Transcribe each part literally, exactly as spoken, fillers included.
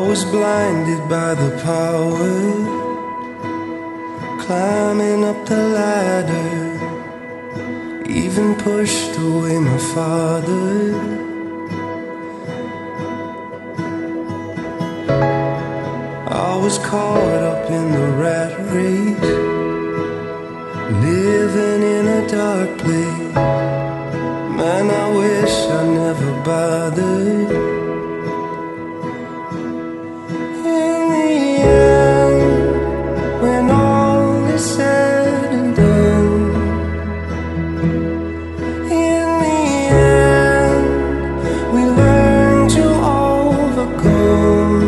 was blinded by the power, climbing up the ladder, even pushed away my father. I was caught up in the rat race, living in a dark place. Man, I wish I never bothered. In the end, when all is said and done, in the end, we learn to overcome.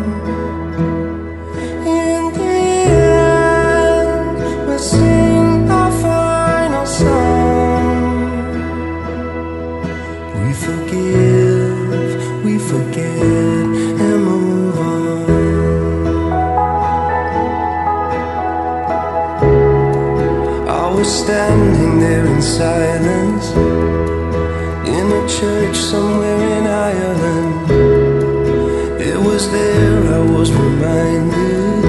In the end, we'll sing our final song. We forgive, we forget, and move on. I was standing there in silence, in a church somewhere in Ireland. It was there I was reminded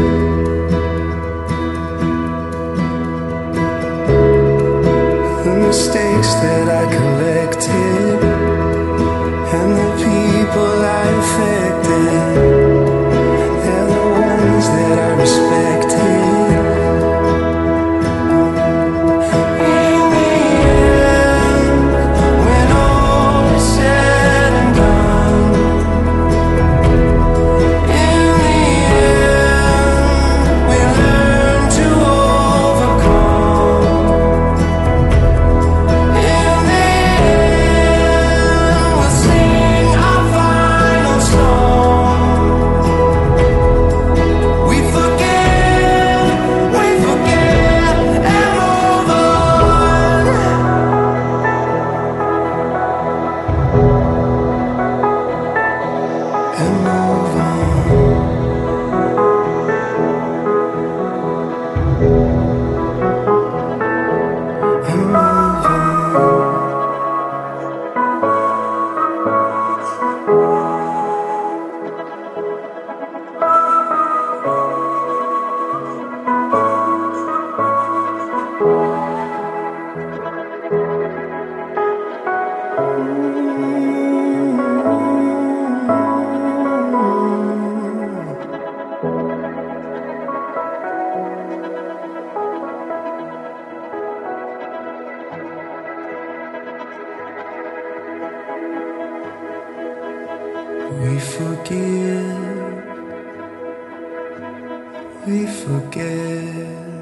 the mistakes that I collected and the people I affected. They're the ones that I respected. In the end, when all is said and done, in the end, we learn to overcome. In the end, we'll sing our final song. We forget, we forget, and move on. And move on. And move on. We forgive, we forget.